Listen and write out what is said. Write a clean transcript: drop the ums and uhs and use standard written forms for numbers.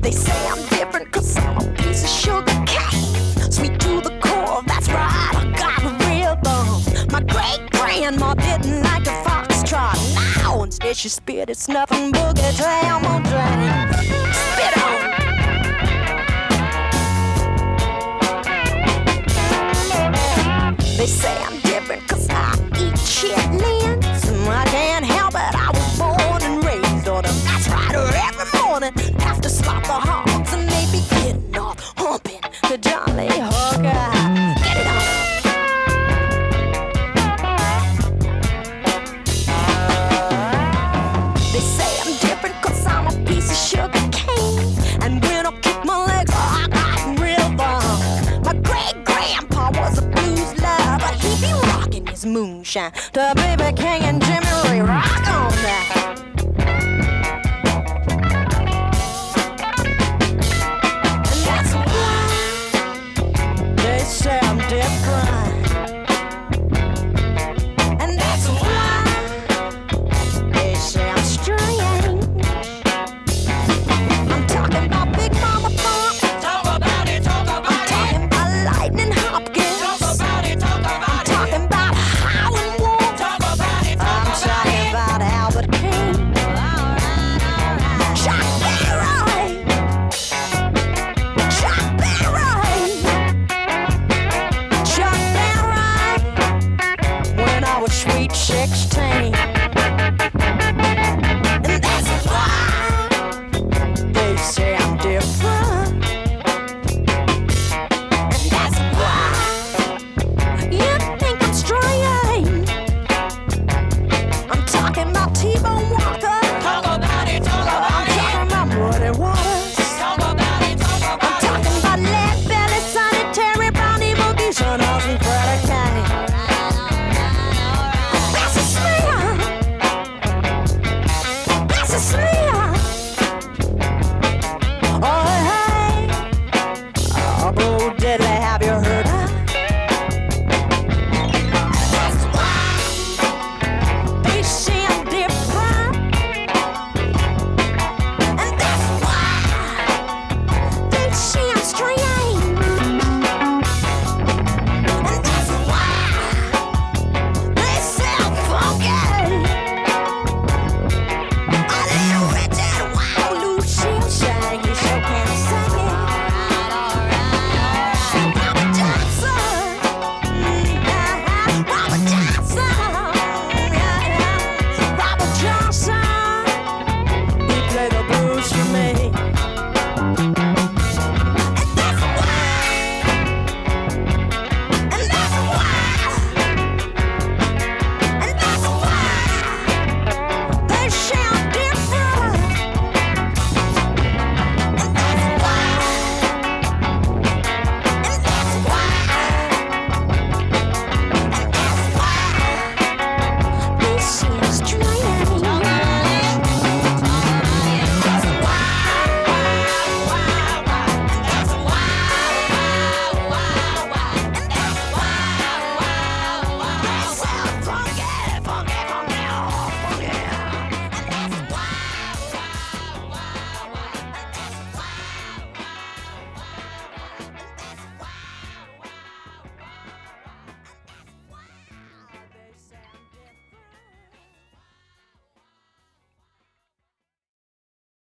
They say I'm different cause I'm a piece of sugar cane. Sweet to the core, that's right, I got a rhythm. My great-grandma didn't like the foxtrot. Now instead she spit, it's nothing boogie down my drain. Spit on! They say I'm different cause I eat chitlins. I can't help it, I was born and raised on them. That's right, every morning after slop the hogs and they be getting off, humping the Jolly Hooker. Get it on. They say I'm different cause I'm a piece of sugar cane. And when I kick my legs, I got rhythm. My great-grandpa was a blues lover, but he be rocking his moonshine to B.B. King and Jimmy Ray. Rock on that.